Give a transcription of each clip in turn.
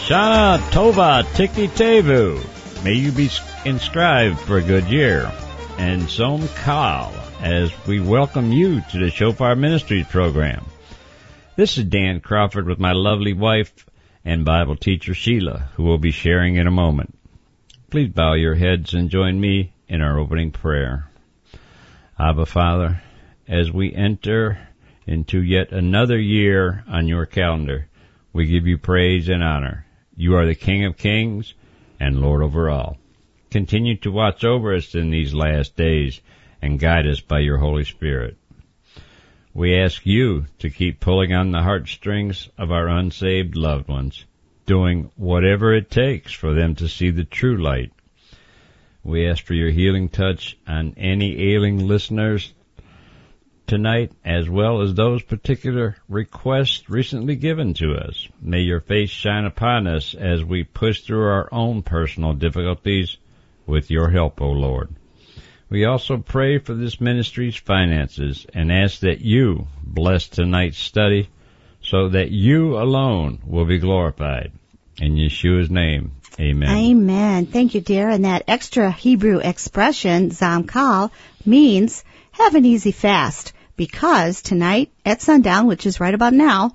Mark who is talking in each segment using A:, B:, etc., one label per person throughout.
A: Shana Tova Tikti Tevu. May you be inscribed for a good year. And Som Kal, as we welcome you to the Shofar Ministries program. This is Dan Crawford with my lovely wife and Bible teacher Sheila, who will be sharing in a moment. Please bow your heads and join me in our opening prayer. Abba, Father, as we enter into yet another year on your calendar, we give you praise and honor. You are the King of Kings and Lord over all. Continue to watch over us in these last days and guide us by your Holy Spirit. We ask you to keep pulling on the heartstrings of our unsaved loved ones, doing whatever it takes for them to see the true light. We ask for your healing touch on any ailing listeners tonight, as well as those particular requests recently given to us. May your face shine upon us as we push through our own personal difficulties with your help, O Lord. We also pray for this ministry's finances and ask that you bless tonight's study so that you alone will be glorified. In Yeshua's name, amen.
B: Amen. Thank you, dear. And that extra Hebrew expression, Zamkal, means have an easy fast, because tonight at sundown, which is right about now,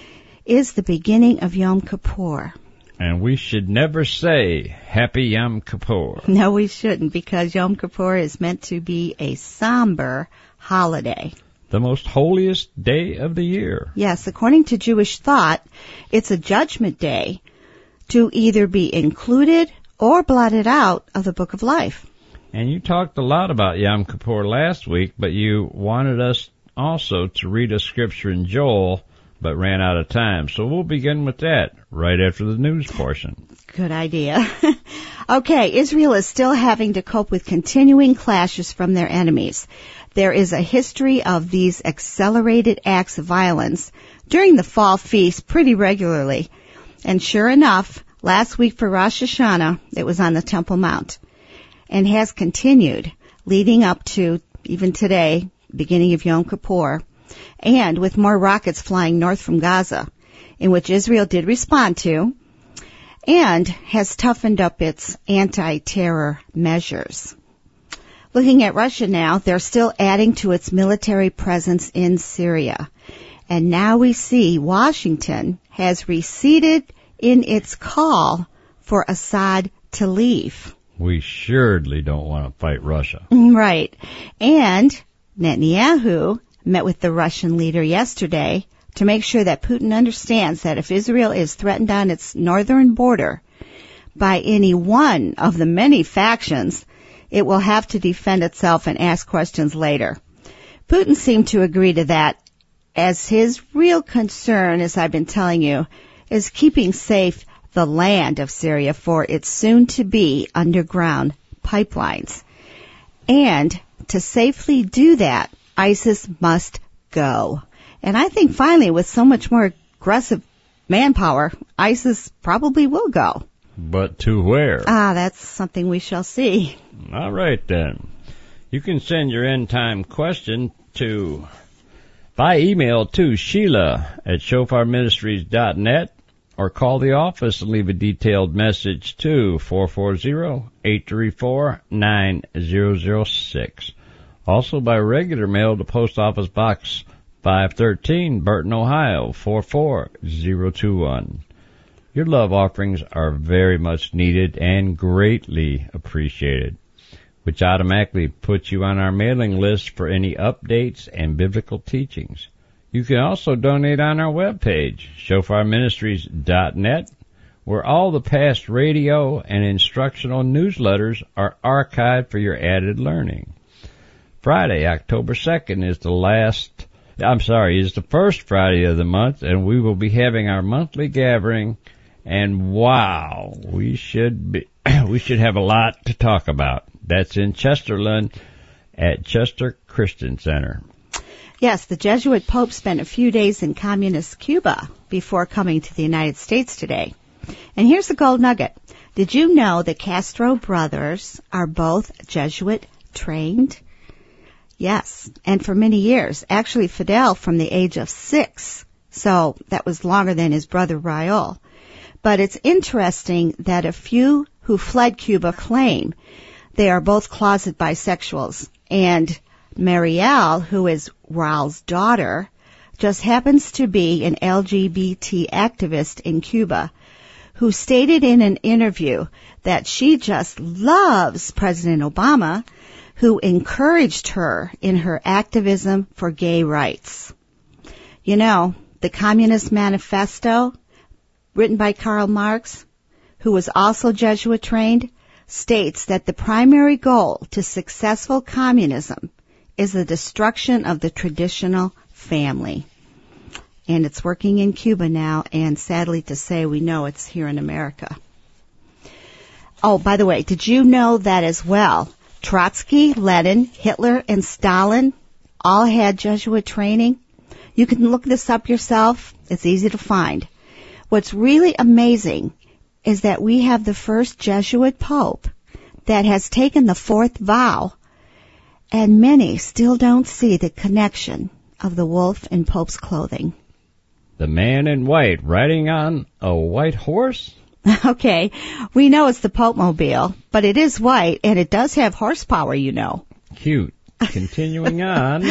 B: is the beginning of Yom Kippur.
A: And we should never say Happy Yom Kippur.
B: No, we shouldn't, because Yom Kippur is meant to be a somber holiday.
A: The most holiest day of the year.
B: Yes, according to Jewish thought, it's a judgment day to either be included or blotted out of the book of life.
A: And you talked a lot about Yom Kippur last week, but you wanted us also to read a scripture in Joel, but ran out of time. So we'll begin with that right after the news portion.
B: Good idea. Okay, Israel is still having to cope with continuing clashes from their enemies. There is a history of these accelerated acts of violence during the fall feast pretty regularly. And sure enough, last week for Rosh Hashanah, it was on the Temple Mount, and has continued leading up to even today, beginning of Yom Kippur, and with more rockets flying north from Gaza, in which Israel did respond to, and has toughened up its anti-terror measures. Looking at Russia now, they're still adding to its military presence in Syria. And now we see Washington has receded in its call for Assad to leave.
A: We surely don't want to fight Russia.
B: Right. And Netanyahu met with the Russian leader yesterday to make sure that Putin understands that if Israel is threatened on its northern border by any one of the many factions, it will have to defend itself and ask questions later. Putin seemed to agree to that, as his real concern, as I've been telling you, is keeping safe the land of Syria for its soon-to-be underground pipelines. And to safely do that, ISIS must go. And I think finally, with so much more aggressive manpower, ISIS probably will go.
A: But to where?
B: That's something we shall see.
A: All right, then. You can send your end-time question by email to Sheila@shofarministries.net, or call the office and leave a detailed message to 440-834-9006. Also by regular mail to Post Office Box 513, Burton, Ohio, 44021. Your love offerings are very much needed and greatly appreciated, which automatically puts you on our mailing list for any updates and biblical teachings. You can also donate on our webpage, shofarministries.net, where all the past radio and instructional newsletters are archived for your added learning. Friday, October 2nd is the first Friday of the month, and we will be having our monthly gathering, and wow, we should have a lot to talk about. That's in Chesterland at Chester Christian Center.
B: Yes, the Jesuit Pope spent a few days in communist Cuba before coming to the United States today. And here's the gold nugget. Did you know the Castro brothers are both Jesuit trained? Yes, and for many years. Actually, Fidel from the age of 6, so that was longer than his brother Raul. But it's interesting that a few who fled Cuba claim they are both closet bisexuals. And Marielle, who is Raul's daughter, just happens to be an LGBT activist in Cuba who stated in an interview that she just loves President Obama, who encouraged her in her activism for gay rights. You know, the Communist Manifesto, written by Karl Marx, who was also Jesuit trained, states that the primary goal to successful communism is the destruction of the traditional family. And it's working in Cuba now, and sadly to say, we know it's here in America. Oh, by the way, did you know that as well? Trotsky, Lenin, Hitler, and Stalin all had Jesuit training. You can look this up yourself. It's easy to find. What's really amazing is that we have the first Jesuit pope that has taken the fourth vow, and many still don't see the connection of the wolf in Pope's clothing.
A: The man in white riding on a white horse?
B: Okay, we know it's the Pope-mobile, but it is white, and it does have horsepower, you know.
A: Cute. Continuing on,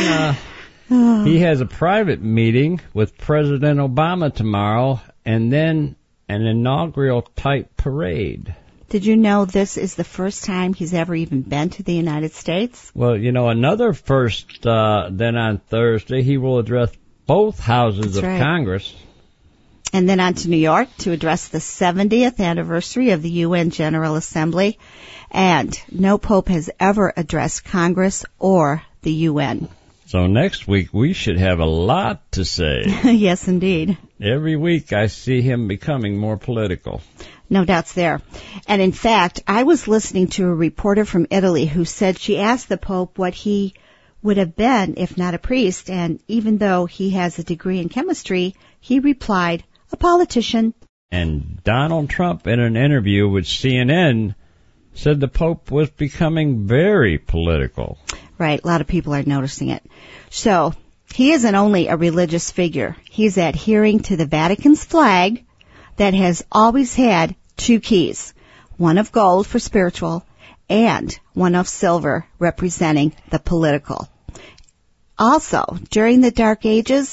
A: he has a private meeting with President Obama tomorrow, and then an inaugural type parade.
B: Did you know this is the first time he's ever even been to the United States?
A: Well, you know, another first, then on Thursday, he will address both houses of Congress.
B: And then on to New York to address the 70th anniversary of the UN General Assembly. And no pope has ever addressed Congress or the UN.
A: So next week we should have a lot to say.
B: Yes, indeed.
A: Every week I see him becoming more political.
B: No doubts there. And in fact, I was listening to a reporter from Italy who said she asked the Pope what he would have been if not a priest, and even though he has a degree in chemistry, he replied, a politician.
A: And Donald Trump, in an interview with CNN, said the Pope was becoming very political.
B: Right, a lot of people are noticing it. So, he isn't only a religious figure. He's adhering to the Vatican's flag that has always had two keys, one of gold for spiritual and one of silver representing the political. Also, during the Dark Ages,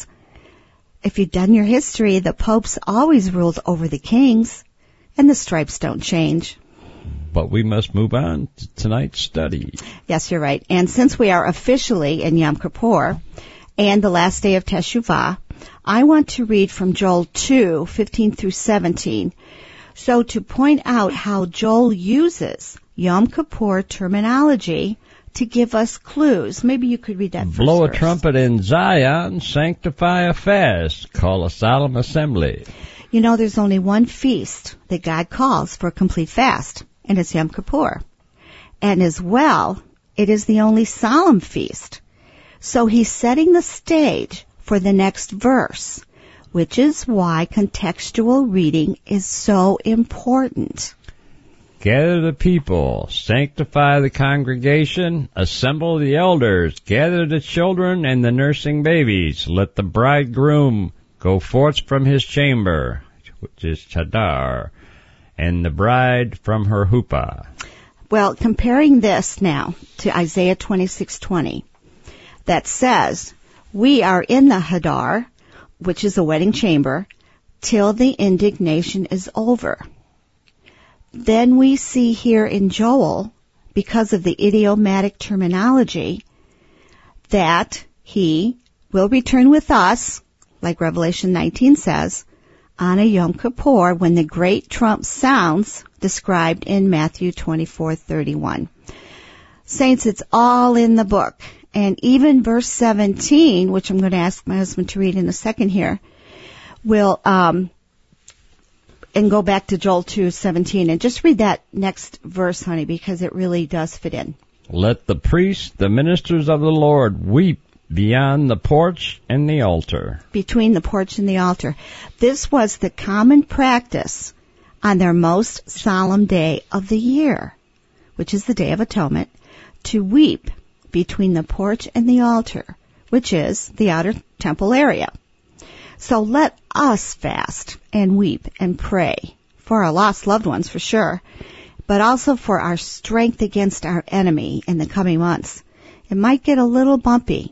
B: if you've done your history, the popes always ruled over the kings, and the stripes don't change.
A: But we must move on to tonight's study.
B: Yes, you're right. And since we are officially in Yom Kippur and the last day of Teshuvah, I want to read from Joel 2, 15 through 17. So to point out how Joel uses Yom Kippur terminology to give us clues. Maybe you could read that first.
A: Blow a trumpet in Zion, sanctify a fast, call a solemn assembly.
B: You know, there's only one feast that God calls for a complete fast, and it's Yom Kippur. And as well, it is the only solemn feast. So he's setting the stage for the next verse, which is why contextual reading is so important.
A: Gather the people, sanctify the congregation, assemble the elders, gather the children and the nursing babies. Let the bridegroom go forth from his chamber, which is Chadar, and the bride from her huppah.
B: Well, comparing this now to Isaiah 26:20, that says, we are in the Hadar, which is the wedding chamber, till the indignation is over. Then we see here in Joel, because of the idiomatic terminology, that he will return with us, like Revelation 19 says, on a Yom Kippur when the great trump sounds described in Matthew 24:31. Saints, it's all in the book. And even verse 17, which I'm going to ask my husband to read in a second here, will and go back to Joel 2:17 and just read that next verse, honey, because it really does fit in.
A: Let the priests, the ministers of the Lord, weep beyond the porch and the altar.
B: Between the porch and the altar. This was the common practice on their most solemn day of the year, which is the Day of Atonement, to weep between the porch and the altar, which is the outer temple area. So let us fast and weep and pray for our lost loved ones for sure, but also for our strength against our enemy in the coming months. It might get a little bumpy.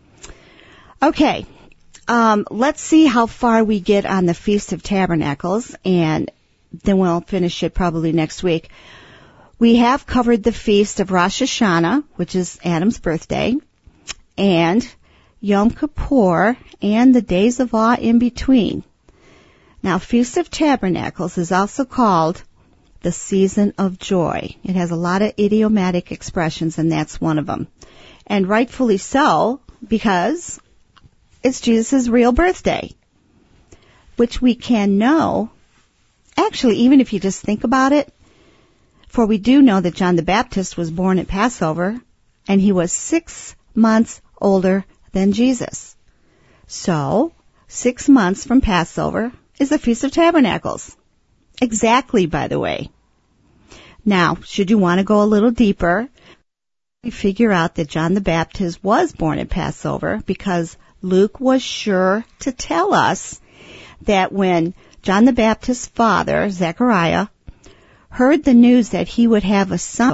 B: Okay, let's see how far we get on the Feast of Tabernacles, and then we'll finish it probably next week. We have covered the Feast of Rosh Hashanah, which is Adam's birthday, and Yom Kippur, and the days of awe in between. Now, Feast of Tabernacles is also called the season of joy. It has a lot of idiomatic expressions, and that's one of them. And rightfully so, because it's Jesus' real birthday, which we can know, actually, even if you just think about it, for we do know that John the Baptist was born at Passover, and he was 6 months older than Jesus. So, 6 months from Passover is the Feast of Tabernacles. Exactly, by the way. Now, should you want to go a little deeper, we figure out that John the Baptist was born at Passover because Luke was sure to tell us that when John the Baptist's father, Zechariah, heard the news that he would have a son,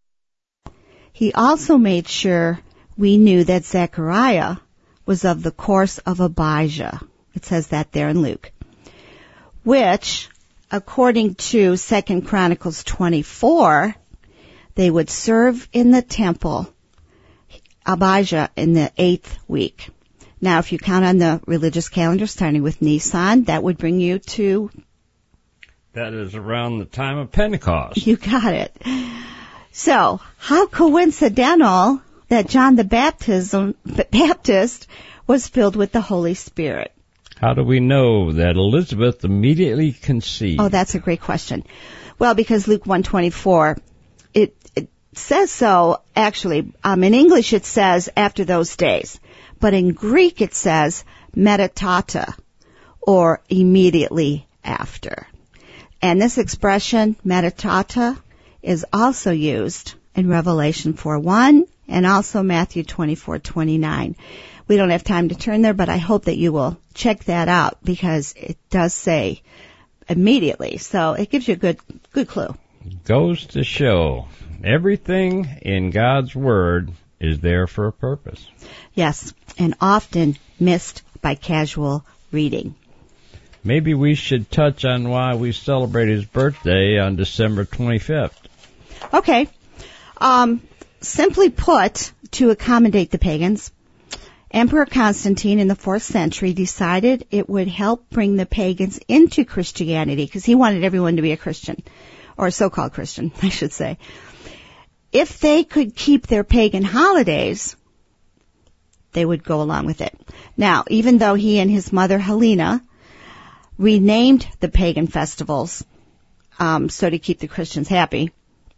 B: he also made sure we knew that Zechariah was of the course of Abijah. It says that there in Luke, which, according to 2 Chronicles 24, they would serve in the temple, Abijah, in the 8th week. Now, if you count on the religious calendar starting with Nisan, that would bring you to...
A: That is around the time of Pentecost.
B: You got it. So, how coincidental that John the Baptist was filled with the Holy Spirit.
A: How do we know that Elizabeth immediately conceived?
B: Oh, that's a great question. Well, because Luke 1:24, it says so, actually. In English it says after those days. But in Greek it says metatata, or immediately after. And this expression, metatata, is also used in Revelation 4:1 and also Matthew 24:29. We don't have time to turn there, but I hope that you will check that out because it does say immediately. So it gives you a good clue.
A: Goes to show everything in God's Word is there for a purpose.
B: Yes, and often missed by casual reading.
A: Maybe we should touch on why we celebrate his birthday on December 25th.
B: Okay. Simply put, to accommodate the pagans, Emperor Constantine in the 4th century decided it would help bring the pagans into Christianity because he wanted everyone to be a Christian, or so-called Christian, I should say. If they could keep their pagan holidays, they would go along with it. Now, even though he and his mother Helena renamed the pagan festivals so to keep the Christians happy,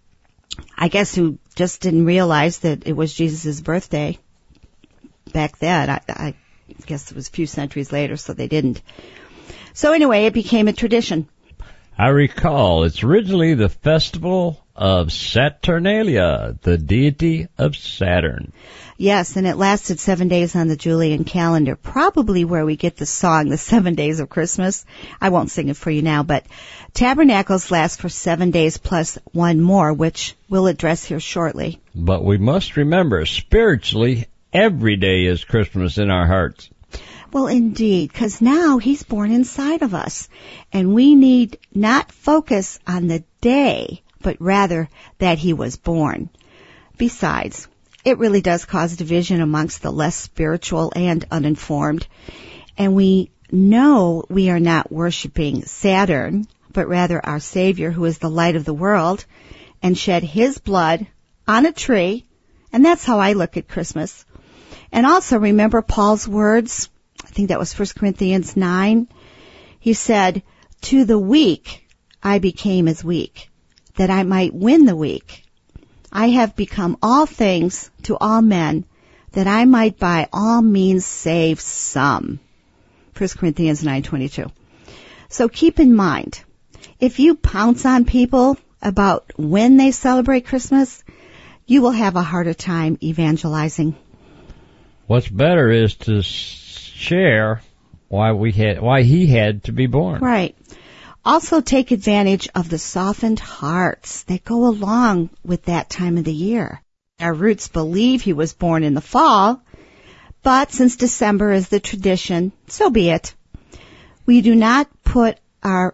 B: I guess who just didn't realize that it was Jesus' birthday back then. I guess it was a few centuries later, so they didn't. So anyway, it became a tradition.
A: I recall it's originally the festival of Saturnalia, the deity of Saturn.
B: Yes, and it lasted 7 days on the Julian calendar, probably where we get the song, the 7 Days of Christmas. I won't sing it for you now, but tabernacles last for 7 days plus one more, which we'll address here shortly.
A: But we must remember, spiritually, every day is Christmas in our hearts.
B: Well, indeed, because now he's born inside of us, and we need not focus on the day, but rather that he was born. Besides, it really does cause division amongst the less spiritual and uninformed, and we know we are not worshiping Saturn, but rather our Savior, who is the light of the world, and shed his blood on a tree, and that's how I look at Christmas. And also remember Paul's words, I think that was 1 Corinthians 9. He said, "To the weak I became as weak, that I might win the weak. I have become all things to all men, that I might by all means save some." 1 Corinthians 9:22. So keep in mind, if you pounce on people about when they celebrate Christmas, you will have a harder time evangelizing.
A: What's better is to share why he had to be born.
B: Right. also take advantage of the softened hearts that go along with that time of the year. Our roots believe he was born in the fall, but since December is the tradition, so be it. We do put our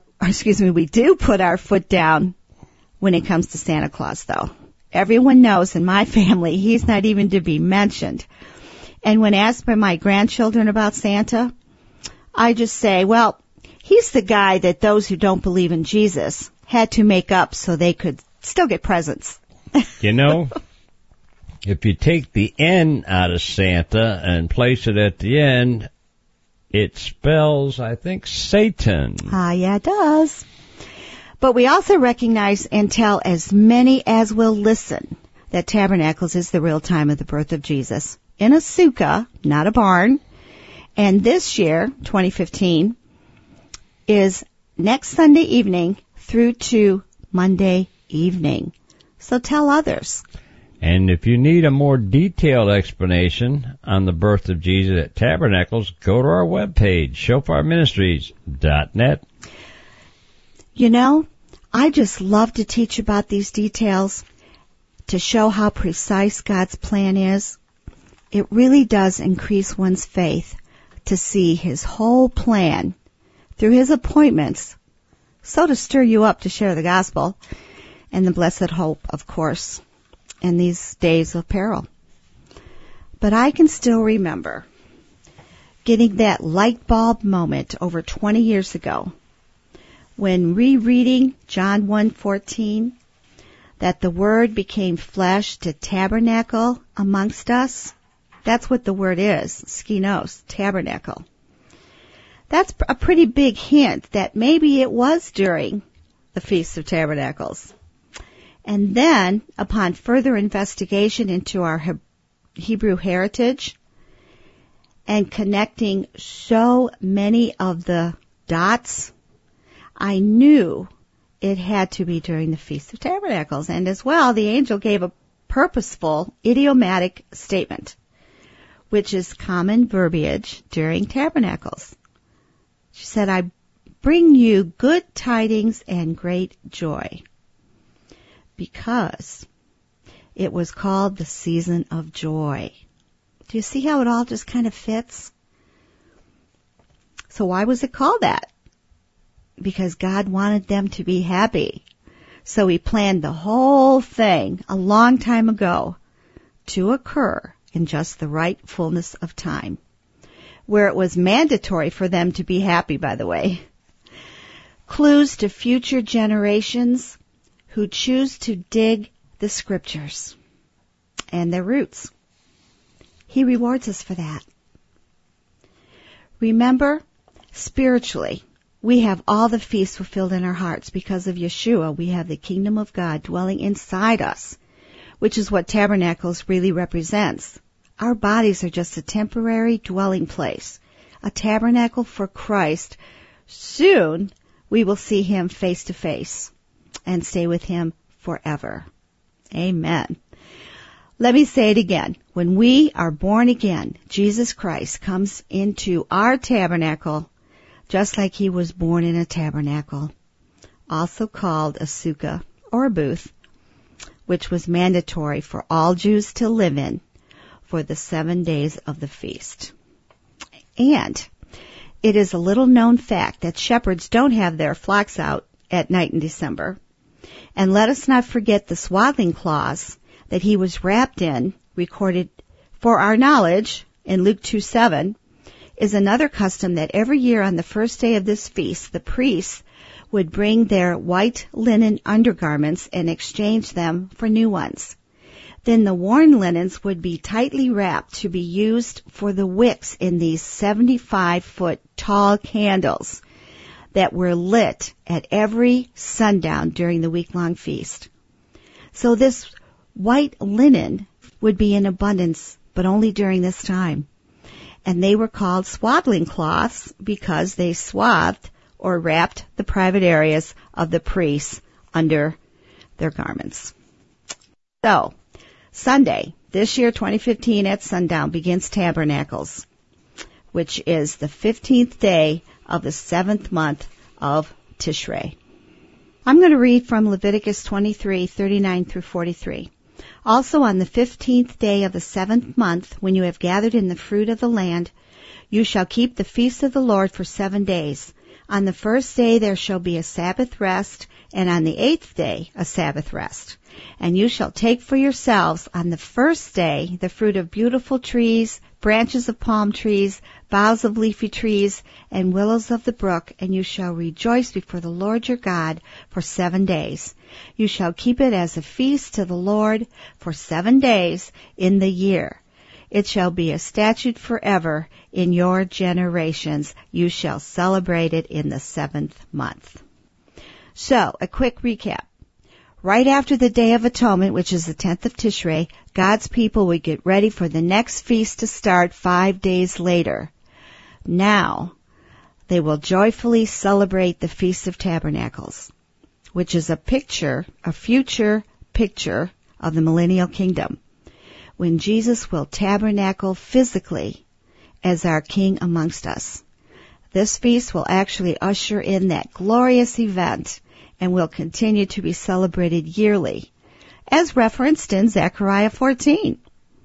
B: foot down when it comes to Santa Claus, though. Everyone knows in my family he's not even to be mentioned. And when asked by my grandchildren about Santa, I just say, well, he's the guy that those who don't believe in Jesus had to make up so they could still get presents.
A: You know, if you take the N out of Santa and place it at the end, it spells, I think, Satan.
B: Yeah, it does. But we also recognize and tell as many as will listen that Tabernacles is the real time of the birth of Jesus. In a sukkah, not a barn. And this year, 2015, is next Sunday evening through to Monday evening. So tell others.
A: And if you need a more detailed explanation on the birth of Jesus at Tabernacles, go to our webpage, shofarministries.net.
B: You know, I just love to teach about these details to show how precise God's plan is. It really does increase one's faith to see his whole plan through his appointments, so to stir you up to share the gospel and the blessed hope, of course, in these days of peril. But I can still remember getting that light bulb moment over 20 years ago when rereading John 1:14, that the Word became flesh to tabernacle amongst us. That's what the word is, skinos, tabernacle. That's a pretty big hint that maybe it was during the Feast of Tabernacles. And then, upon further investigation into our Hebrew heritage and connecting so many of the dots, I knew it had to be during the Feast of Tabernacles. And as well, the angel gave a purposeful, idiomatic statement, which is common verbiage during Tabernacles. She said, I bring you good tidings and great joy, because it was called the season of joy. Do you see how it all just kind of fits? So why was it called that? Because God wanted them to be happy. So he planned the whole thing a long time ago to occur in just the right fullness of time, where it was mandatory for them to be happy, by the way. Clues to future generations who choose to dig the Scriptures and their roots. He rewards us for that. Remember, spiritually, we have all the feasts fulfilled in our hearts because of Yeshua. We have the kingdom of God dwelling inside us, which is what Tabernacles really represents. Our bodies are just a temporary dwelling place, a tabernacle for Christ. Soon we will see him face to face and stay with him forever. Amen. Let me say it again. When we are born again, Jesus Christ comes into our tabernacle just like he was born in a tabernacle, also called a sukkah or a booth, which was mandatory for all Jews to live in for the 7 days of the feast. And it is a little known fact that shepherds don't have their flocks out at night in December. And let us not forget the swaddling cloths that he was wrapped in, recorded for our knowledge in Luke 2:7, is another custom that every year on the first day of this feast, the priests would bring their white linen undergarments and exchange them for new ones. Then the worn linens would be tightly wrapped to be used for the wicks in these 75-foot tall candles that were lit at every sundown during the week-long feast. So this white linen would be in abundance, but only during this time. And they were called swaddling cloths because they swathed or wrapped the private areas of the priests under their garments. So, Sunday, this year 2015 at sundown, begins Tabernacles, which is the 15th day of the 7th month of Tishrei. I'm going to read from Leviticus 23:39 through 43. Also on the 15th day of the 7th month, when you have gathered in the fruit of the land, you shall keep the feast of the Lord for 7 days. On the first day there shall be a Sabbath rest, and on the 8th day a Sabbath rest. And you shall take for yourselves on the first day the fruit of beautiful trees, branches of palm trees, boughs of leafy trees, and willows of the brook, and you shall rejoice before the Lord your God for 7 days. You shall keep it as a feast to the Lord for 7 days in the year. It shall be a statute forever in your generations. You shall celebrate it in the 7th month. So, a quick recap. Right after the Day of Atonement, which is the 10th of Tishrei, God's people would get ready for the next feast to start 5 days later. Now, they will joyfully celebrate the Feast of Tabernacles, which is a future picture of the millennial kingdom, when Jesus will tabernacle physically as our King amongst us. This feast will actually usher in that glorious event and will continue to be celebrated yearly, as referenced in Zechariah 14.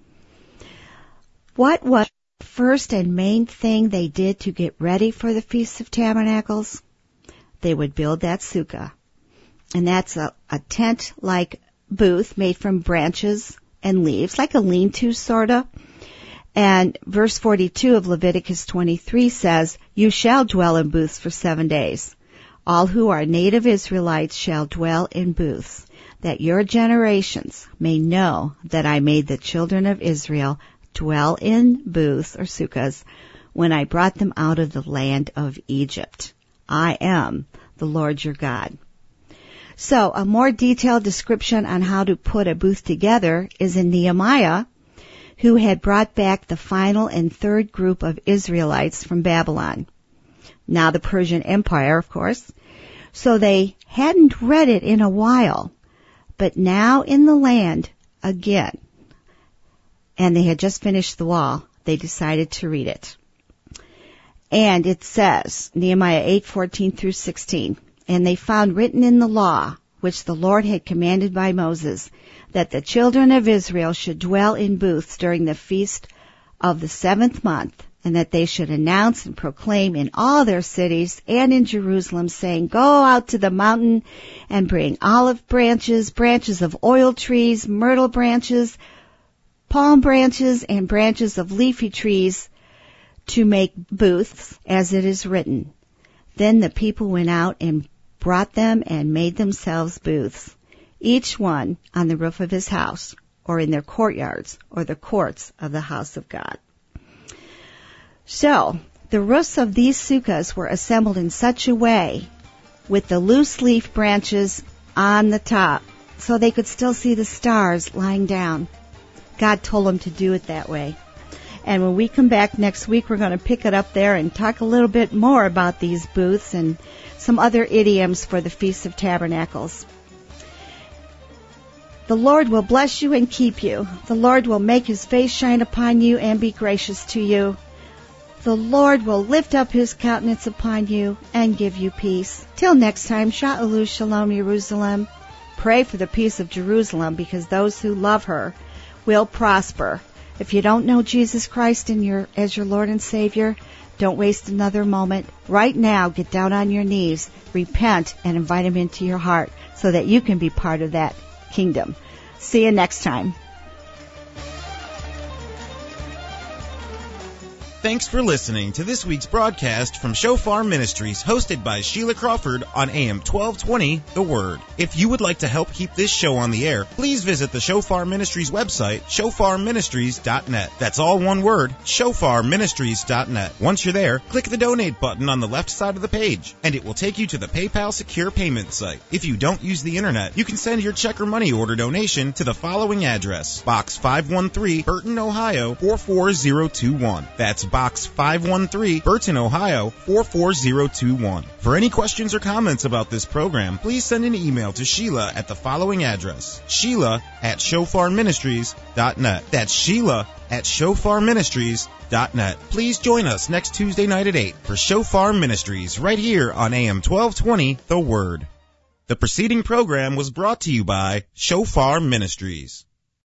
B: What was the first and main thing they did to get ready for the Feast of Tabernacles? They would build that sukkah. And that's a tent-like booth made from branches and leaves, like a lean-to sorta. And verse 42 of Leviticus 23 says, "You shall dwell in booths for 7 days. All who are native Israelites shall dwell in booths, that your generations may know that I made the children of Israel dwell in booths," or sukkahs, "when I brought them out of the land of Egypt. I am the Lord your God." So a more detailed description on how to put a booth together is in Nehemiah, who had brought back the final and third group of Israelites from Babylon. Now the Persian Empire, of course. So they hadn't read it in a while, but now in the land again, and they had just finished the wall, they decided to read it. And it says, Nehemiah 8:14 through 16, "And they found written in the law, which the Lord had commanded by Moses, that the children of Israel should dwell in booths during the feast of the 7th month, and that they should announce and proclaim in all their cities and in Jerusalem, saying, Go out to the mountain and bring olive branches, branches of oil trees, myrtle branches, palm branches, and branches of leafy trees to make booths, as it is written." Then the people went out and brought them and made themselves booths, each one on the roof of his house, or in their courtyards, or the courts of the house of God. So, the roofs of these sukkahs were assembled in such a way, with the loose leaf branches on the top, so they could still see the stars lying down. God told them to do it that way. And when we come back next week, we're going to pick it up there and talk a little bit more about these booths and some other idioms for the Feast of Tabernacles. The Lord will bless you and keep you. The Lord will make his face shine upon you and be gracious to you. The Lord will lift up his countenance upon you and give you peace. Till next time, Sha'alu Shalom Jerusalem. Pray for the peace of Jerusalem, because those who love her will prosper. If you don't know Jesus Christ as your Lord and Savior, don't waste another moment. Right now, get down on your knees, repent, and invite him into your heart so that you can be part of that kingdom. See you next time.
C: Thanks for listening to this week's broadcast from Shofar Ministries, hosted by Sheila Crawford on AM 1220, The Word. If you would like to help keep this show on the air, please visit the Shofar Ministries website, shofarministries.net. That's all one word, shofarministries.net. Once you're there, click the donate button on the left side of the page, and it will take you to the PayPal secure payment site. If you don't use the internet, you can send your check or money order donation to the following address: Box 513, Burton, Ohio 44021. That's Box 513, Burton, Ohio 44021. For any questions or comments about this program, please send an email to Sheila at the following address: Sheila@shofarministries.net. That's Sheila@shofarministries.net. shofar.net. Please join us next Tuesday night at 8 for Shofar Ministries right here on AM 1220, The Word. The preceding program was brought to you by Shofar Ministries.